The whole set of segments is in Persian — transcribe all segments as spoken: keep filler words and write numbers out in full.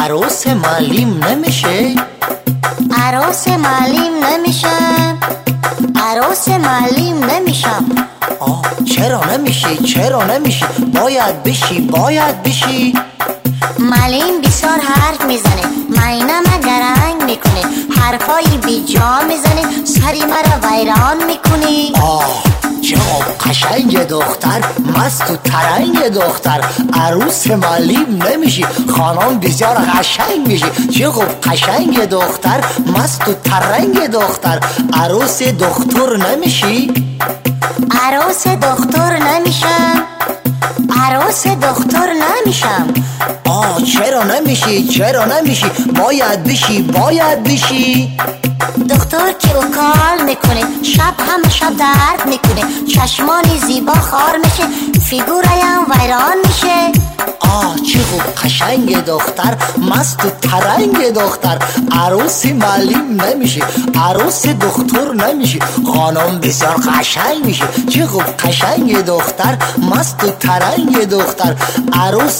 عروس معلم نمیشه؟ عروس معلم نمیشم، عروس معلم نمیشم. آه چرا نمیشی؟ چرا نمیشی؟ باید بشی، باید بشی. معلم بسیار حرف میزنه، معینم درنگ میکنه، حرفای بی جا میزنه، سری مرا ویران میکنه. آه چه خوب قشنگ دختر، مست و ترنگ دختر. عروس معلم نمیشی، خانم بسیار قشنگ میشی. چه خوب قشنگ دختر، مست و ترنگ دختر. عروس دختر نمیشی؟ عروس دختر نمیشم، عروس دختر نمیشم. آه چرا نمیشی؟ چرا نمیشی؟ باید بشی، باید بشی. دکتر که اوکال میکنه، شب هم شب درد میکنه، چشمانی زیبا خار میشه، فیگورایم ویران میشه. آه چه خوب قشنگ دختر، مست و ترنگ دختر. عروس معلم نمیشی، عروس دختر نمیشی، خانم بسیار قشنگ میشه. چه خوب قشنگ دختر، مست و ترنگ دختر. عروس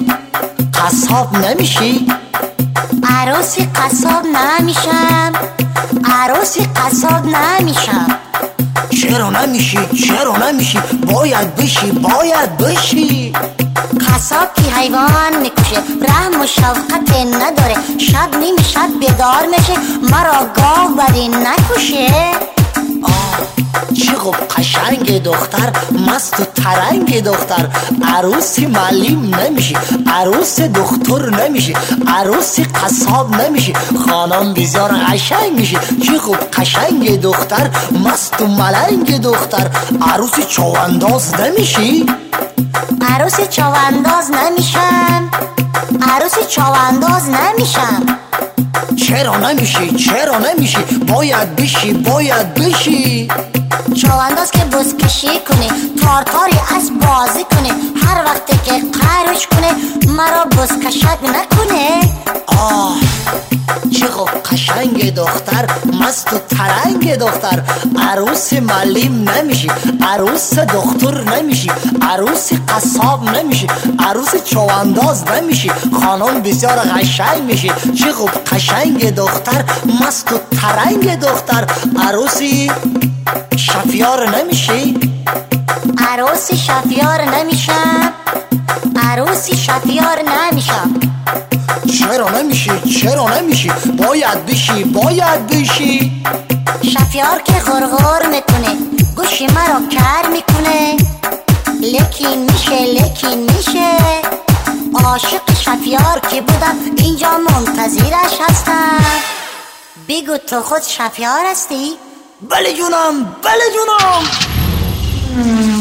قصاب نمیشی؟ عروس قصاب نمیشم، عروس قصاب نمیشم. چرا نمیشی؟ چرا نمیشی؟ باید بشی، باید بشی. قصاب که حیوان میکشه، رحم و شفقت نداره، شب نیم شب بیدار میشه، مرا گاو بدی نکشه. آه چه خوب قشنگ دختر، مست و ترنگ دختر. عروس معلم نمیشی، عروس دختر نمیشی، عروس قصاب نمیشی، خانم بسیار قشنگ میشی. چه خوب قشنگ دختر، مست و ملنگ دختر. عروس چوانداز نمیشی؟ عروس چوانداز نمیشم، عروس چوانداز نمیشم. چرا نمیشی؟ چرا نمیشی؟ باید بشی، باید بشی. چوانداز که بزکشی کنه، تارتاری از بازی کنه، هر وقتی که قهرش کنه مرا بزکشک نکنه. آه چه خوب قشنگ دختر، مست و ترنگ دختر. عروس معلم نمیشی، عروس دختر نمیشی، عروس قصاب نمیشی، عروس چوانداز نمیشی، خانم بسیار قشنگ میشی. چه خوب قشنگ دختر، مست و ترنگ دختر. عروسی شفیار نمیشی؟ عروس شفیار نمیشم، عروس شفیار نمیشم. چرا نمیشی؟ چرا نمیشی؟ باید بشی، باید بشی. شفیار که غرغر میکنه، گوشی مرا کر میکنه، لیکن میشه، لیکن میشه. عاشق شفیار که بودم، اینجا منتظرش هستم. بگو تو خود شفیار هستی؟ بله جونم، بله جونم.